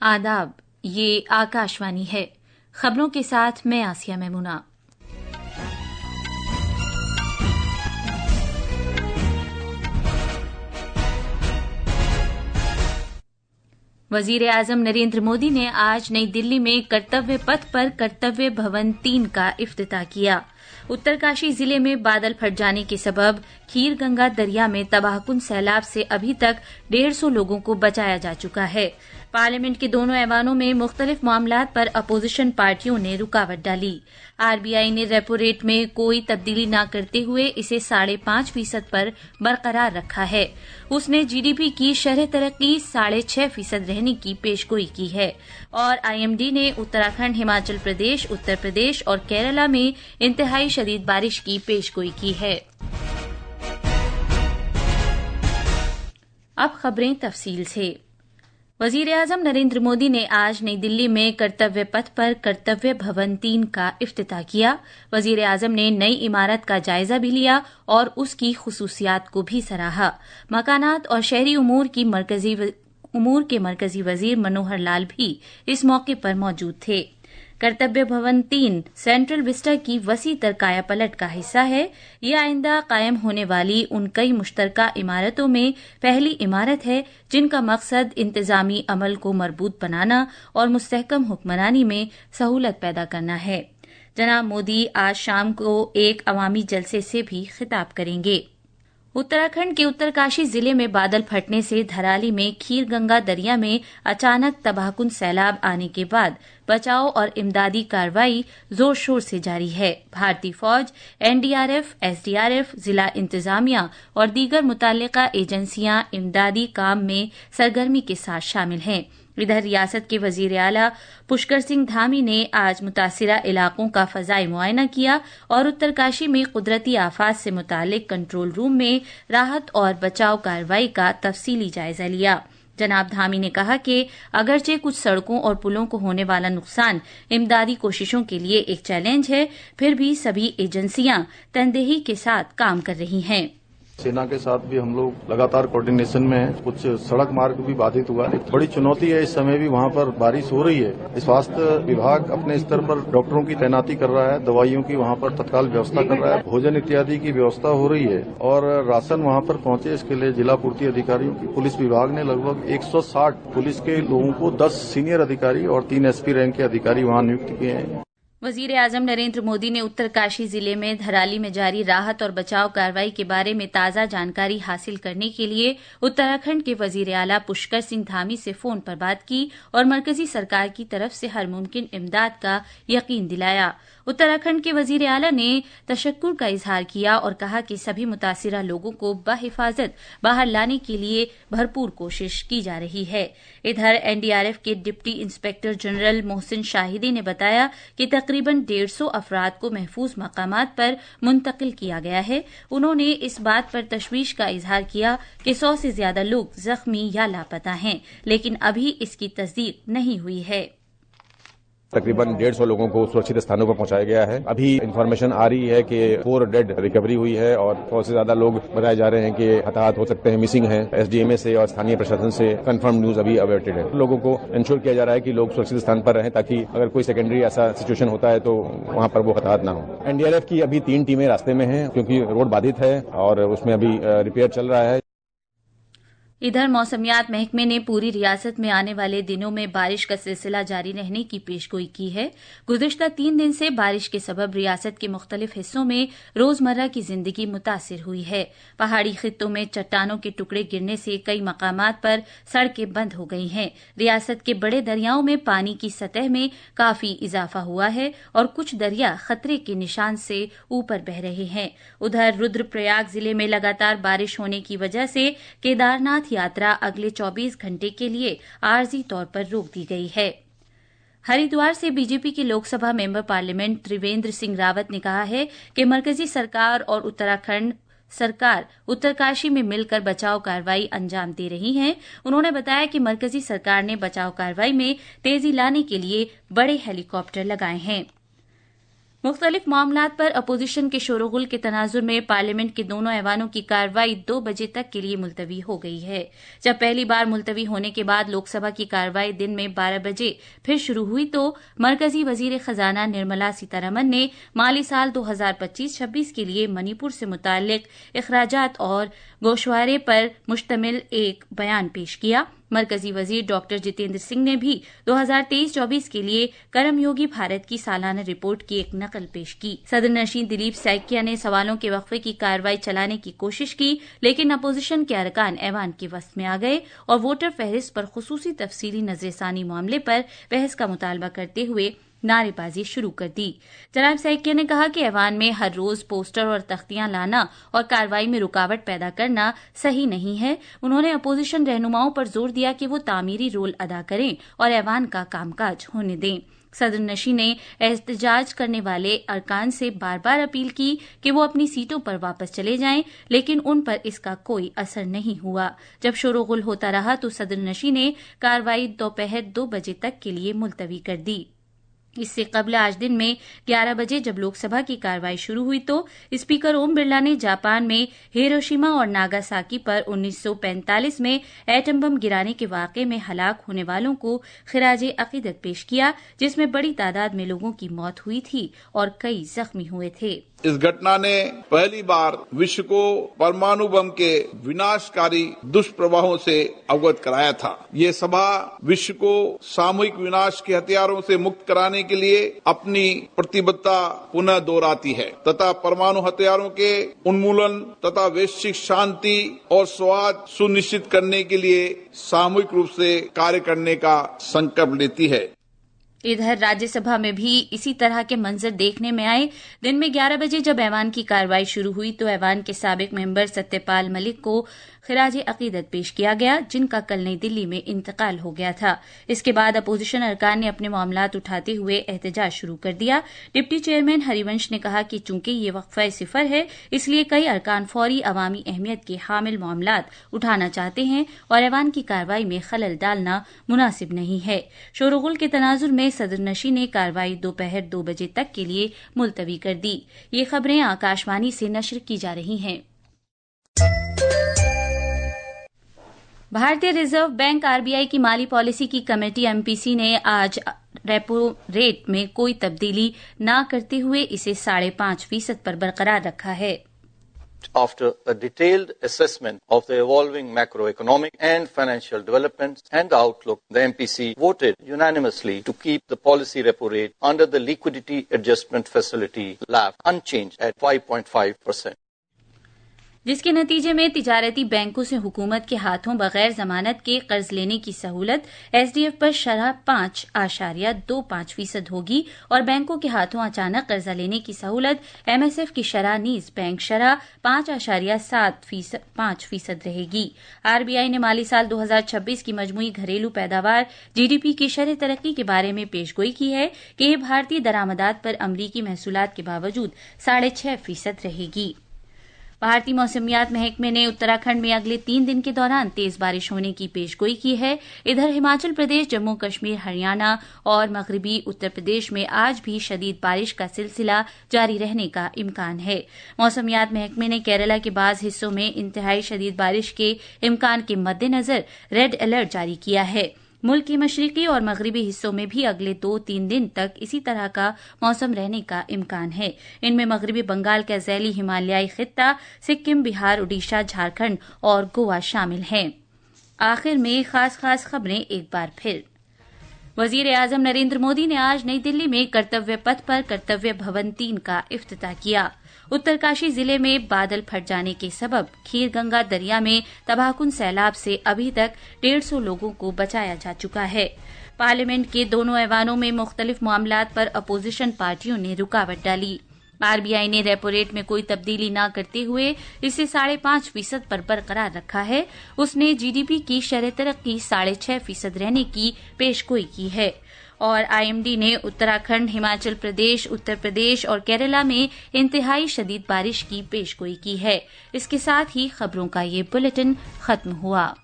आदाब, ये आकाशवाणी है। खबरों के साथ मैं आसिया मैमूना। वजीर आजम नरेंद्र मोदी ने आज नई दिल्ली में कर्तव्य पथ पर कर्तव्य भवन 3 का इफ्तिताह किया। उत्तरकाशी जिले में बादल फट जाने के सबब खीर गंगा दरिया में तबाहकुन सैलाब से अभी तक 150 लोगों को बचाया जा चुका है। पार्लियामेंट के दोनों ऐवानों में मुख्तलिफ मामलात पर अपोजिशन पार्टियों ने रुकावट डाली। आरबीआई ने रेपो रेट में कोई तब्दीली न करते हुए इसे 5.5% पर बरकरार रखा है। उसने जीडीपी की शरह तरक्की 6.5% रहने की पेशगोई की है और आईएमडी ने उत्तराखंड, हिमाचल प्रदेश, उत्तर प्रदेश और केरला में इंतहाई शदीद बारिश की पेशगोई की है। अब खबरें तफसील से। वजीर आजम नरेंद्र मोदी ने आज नई दिल्ली में कर्तव्य पथ पर कर्तव्य भवन 3 का इफ्तिताह किया। वजीर आजम ने नई इमारत का जायजा भी लिया और उसकी खुसूसियात को भी सराहा। मकानात और शहरी उमूर के मरकजी वजीर मनोहर लाल भी इस मौके पर मौजूद थे। कर्तव्य भवन 3 सेंट्रल विस्टा की वसी तर काया पलट का हिस्सा है। ये आइंदा कायम होने वाली उन कई मुश्तरका इमारतों में पहली इमारत है जिनका मकसद इंतजामी अमल को मरबूत बनाना और मुस्तहकम हुक्मरानी में सहूलत पैदा करना है। जनाब मोदी आज शाम को एक अवामी जलसे से भी खिताब करेंगे। उत्तराखंड के उत्तरकाशी जिले में बादल फटने से धराली में खीर गंगा दरिया में अचानक तबाहकुन सैलाब आने के बाद बचाव और इमदादी कार्रवाई जोर शोर से जारी है। भारतीय फौज, एनडीआरएफ, एसडीआरएफ, जिला इंतजामिया और दीगर मुतल्लिका एजेंसियां इमदादी काम में सरगर्मी के साथ शामिल हैं। इधर रियासत के वजीर आला पुष्कर सिंह धामी ने आज मुतासिरा इलाकों का फजाई मुआयना किया और उत्तरकाशी में कुदरती आफात से मुतालिक कंट्रोल रूम में राहत और बचाव कार्रवाई का तफसीली जायजा लिया। जनाब धामी ने कहा कि अगरचे कुछ सड़कों और पुलों को होने वाला नुकसान इमदादी कोशिशों के लिए एक चैलेंज है, फिर भी सभी एजेंसियां तनदेही के साथ काम कर रही हैं। सेना के साथ भी हम लोग लगातार कोऑर्डिनेशन में हैं। कुछ सड़क मार्ग भी बाधित हुआ है। बड़ी चुनौती है, इस समय भी वहां पर बारिश हो रही है। स्वास्थ्य विभाग अपने स्तर पर डॉक्टरों की तैनाती कर रहा है, दवाइयों की वहां पर तत्काल व्यवस्था कर रहा है, भोजन इत्यादि की व्यवस्था हो रही है और राशन वहां पर पहुंचे इसके लिए जिला पूर्ति अधिकारियों की पुलिस विभाग ने लगभग 160 पुलिस के लोगों को 10 सीनियर अधिकारी और 3 एसपी रैंक के अधिकारी वहां नियुक्त किए हैं। वजीर आजम नरेंद्र मोदी ने उत्तरकाशी जिले में धराली में जारी राहत और बचाव कार्रवाई के बारे में ताज़ा जानकारी हासिल करने के लिए उत्तराखंड के वजीर आला पुष्कर सिंह धामी से फोन पर बात की और मरकजी सरकार की तरफ से हर मुमकिन इमदाद का यकीन दिलाया। उत्तराखंड के वजीर आला ने तशक्कुर का इजहार किया और कहा कि सभी मुतासिरा लोगों को बहिफाजत बाहर लाने के लिए भरपूर कोशिश की जा रही है। इधर एनडीआरएफ के deputy inspector general Mohsin Shahidi ने बताया कि तकरीबन 150 अफराद को महफूज मकामात पर मुंतकिल किया गया है। उन्होंने इस बात पर तशवीश का इजहार किया कि 100 से ज्यादा लोग जख्मी या लापता हैं, लेकिन अभी इसकी तस्दीक नहीं हुई है। तकरीबन 150 लोगों को सुरक्षित स्थानों पर पहुंचाया गया है। अभी इंफॉर्मेशन आ रही है कि 4 डेड रिकवरी हुई है और 100 से ज्यादा लोग बताए जा रहे हैं कि हताहत हो सकते हैं, मिसिंग हैं। एसडीएमए से और स्थानीय प्रशासन से कंफर्म न्यूज अभी अवेटेड है। लोगों को इंश्योर किया जा रहा है कि लोग सुरक्षित स्थान पर रहें ताकि अगर कोई सेकेंडरी ऐसा सिचुएशन होता है तो वहां पर वो हताहत ना हो। एनडीआरएफ की अभी 3 टीमें रास्ते में हैं क्योंकि रोड बाधित है और उसमें अभी रिपेयर चल रहा है। इधर मौसमियात महकमे ने पूरी रियासत में आने वाले दिनों में बारिश का सिलसिला जारी रहने की पेशगोई की है। गुज़िश्ता 3 दिन से बारिश के सबब रियासत के मुख्तलिफ हिस्सों में रोजमर्रा की जिंदगी मुतासिर हुई है। पहाड़ी खित्तों में चट्टानों के टुकड़े गिरने से कई मकामात पर सड़कें बंद हो गई हैं। रियासत के बड़े दरियाओं में पानी की सतह में काफी इजाफा हुआ है और कुछ दरिया खतरे के निशान से ऊपर बह रहे हैं। उधर रुद्रप्रयाग जिले में लगातार बारिश होने की वजह से केदारनाथ यात्रा अगले 24 घंटे के लिए आरजी तौर पर रोक दी गई है। हरिद्वार से बीजेपी के लोकसभा मेंबर पार्लियामेंट त्रिवेंद्र सिंह रावत ने कहा है कि मरकजी सरकार और उत्तराखंड सरकार उत्तरकाशी में मिलकर बचाव कार्रवाई अंजाम दे रही हैं। उन्होंने बताया कि मरकजी सरकार ने बचाव कार्रवाई में तेजी लाने के लिए बड़े हेलीकॉप्टर लगाए हैं। مختلف معاملات پر اپوزیشن کے شور و غل کے تناظر میں پارلیمنٹ کے دونوں ایوانوں کی کارروائی 2 بجے تک کے لیے ملتوی ہو گئی ہے. جب پہلی بار ملتوی ہونے کے بعد لوک سبھا کی کارروائی دن میں 12 بجے پھر شروع ہوئی تو مرکزی وزیر خزانہ نرملا سیتارمن نے مالی سال 2025-26 کے لیے منی پور سے متعلق اخراجات اور گوشوارے پر مشتمل ایک بیان پیش کیا. مرکزی وزیر ڈاکٹر جتیندر سنگھ نے بھی 2023-24 کے لیے کرم یوگی بھارت کی سالانہ رپورٹ کی ایک نقل پیش کی. صدر نشین دلیپ سائکیا نے سوالوں کے وقفے کی کارروائی چلانے کی کوشش کی، لیکن اپوزیشن کے ارکان ایوان کے وسط میں آ گئے اور ووٹر فہرست پر خصوصی تفصیلی نظر ثانی معاملے پر بحث کا مطالبہ کرتے ہوئے نعرے بازی شروع کر دی. جناب سائکیا نے کہا کہ ایوان میں ہر روز پوسٹر اور تختیاں لانا اور کارروائی میں رکاوٹ پیدا کرنا صحیح نہیں ہے. انہوں نے اپوزیشن رہنماؤں پر زور دیا کہ وہ تعمیری رول ادا کریں اور ایوان کا کام کاج ہونے دیں. صدر نشین نے احتجاج کرنے والے ارکان سے بار بار اپیل کی کہ وہ اپنی سیٹوں پر واپس چلے جائیں، لیکن ان پر اس کا کوئی اثر نہیں ہوا. جب شور و غل ہوتا رہا تو صدر نشین نے کارروائی دوپہر 2 بجے تک کے لیے ملتوی کر دی. اس سے قبل آج دن میں 11 بجے جب لوک سبھا کی کارروائی شروع ہوئی تو اسپیکر اوم برلا نے جاپان میں ہیروشیما اور ناگاساکی پر 1945 میں ایٹم بم گرانے کے واقعے میں ہلاک ہونے والوں کو خراج عقیدت پیش کیا، جس میں بڑی تعداد میں لوگوں کی موت ہوئی تھی اور کئی زخمی ہوئے تھے. اس گھٹنا نے پہلی بار وشو کو پرمانو بم کے وناشکاری دشپربھاؤں سے اوگت کرایا تھا. یہ سبھا وشو کو ساموہک وناش کے ہتھیاروں سے مکت کرانے کے لیے اپنی پرتیبدھتا پنہ دہراتی ہے تथा پرمانو ہتھیاروں کے انمولن تथा ویشوک شانتی اور سواد سنشچت کرنے کے لیے ساموہک روپ سے کاریہ کرنے کا سنکلپ لیتی ہے. ادھر راجیہ سبھا میں بھی اسی طرح کے منظر دیکھنے میں آئے. دن میں 11 بجے جب ایوان کی کارروائی شروع ہوئی تو ایوان کے سابق ممبر ستیہ پال ملک کو خراج عقیدت پیش کیا گیا، جن کا کل نئی دلی میں انتقال ہو گیا تھا. اس کے بعد اپوزیشن ارکان نے اپنے معاملات اٹھاتے ہوئے احتجاج شروع کر دیا. ڈپٹی چیئرمین ہری ونش نے کہا کہ چونکہ یہ وقفہ صفر ہے، اس لیے کئی ارکان فوری عوامی اہمیت کے حامل معاملات اٹھانا چاہتے ہیں اور ایوان کی کارروائی میں خلل ڈالنا مناسب نہیں ہے. شور و غل کے تناظر میں صدر نشین نے کارروائی دوپہر 2 بجے تک کے لیے ملتوی کر دی. یہ خبریں آکاشوانی سے نشر کی جا رہی ہیں. بھارتی ریزرو بینک RBI کی مالی پالیسی کی کمیٹی MPC نے آج ریپو ریٹ میں کوئی تبدیلی نہ کرتے ہوئے اسے 5.5% پر برقرار رکھا ہے. After a detailed assessment of the evolving macroeconomic and financial developments and the outlook, the MPC voted unanimously to keep the policy repo rate under the Liquidity Adjustment Facility (LAF) unchanged at 5.5%. جس کے نتیجے میں تجارتی بینکوں سے حکومت کے ہاتھوں بغیر ضمانت کے قرض لینے کی سہولت SDF پر شرح 5.25% ہوگی اور بینکوں کے ہاتھوں اچانک قرضہ لینے کی سہولت MSF کی شرح نیز بینک شرح 5.75% رہے گی. RBI نے مالی سال 2026 کی مجموعی گھریلو پیداوار GDP کی شرح ترقی کے بارے میں پیشگوئی کی ہے کہ یہ بھارتی درآمدات پر امریکی محصولات کے باوجود 6.5% رہے گی. بھارتی موسمیات محکمے نے اتراکھنڈ میں اگلے 3 دن کے دوران تیز بارش ہونے کی پیشگوئی کی ہے. ادھر ہماچل پردیش، جموں کشمیر، ہریانہ اور مغربی اتر پردیش میں آج بھی شدید بارش کا سلسلہ جاری رہنے کا امکان ہے. موسمیات محکمے نے کیرالہ کے بعض حصوں میں انتہائی شدید بارش کے امکان کے مد نظر ریڈ الرٹ جاری کیا ہے. ملک کے مشرقی اور مغربی حصوں میں بھی اگلے 2-3 دن تک اسی طرح کا موسم رہنے کا امکان ہے. ان میں مغربی بنگال کا ذیلی ہمالیائی خطہ، سکم، بہار، اڈیشہ، جھارکھنڈ اور گوا شامل ہیں. آخر میں خاص خبریں ایک بار پھر. وزیر اعظم نریندر مودی نے آج نئی دلی میں کرتویہ پتھ پر کرتویہ بھون 3 کا افتتاح کیا. اترکاشی ضلع میں بادل پھٹ جانے کے سبب کھیر گنگا دریا میں تباہ کن سیلاب سے ابھی تک 150 لوگوں کو بچایا جا چکا ہے. پارلیمنٹ کے دونوں ایوانوں میں مختلف معاملات پر اپوزیشن پارٹیوں نے رکاوٹ ڈالی. RBI نے ریپو ریٹ میں کوئی تبدیلی نہ کرتے ہوئے اسے 5.5% پر برقرار رکھا ہے. اس نے GDP کی شرح ترقی 6.5% رہنے کی پیشگوئی کی ہے. اور IMD نے اتراکھنڈ، ہماچل پردیش، اتر پردیش اور کیرالہ میں انتہائی شدید بارش کی پیشگوئی کی ہے. اس کے ساتھ ہی خبروں کا یہ بلیٹن ختم ہوا.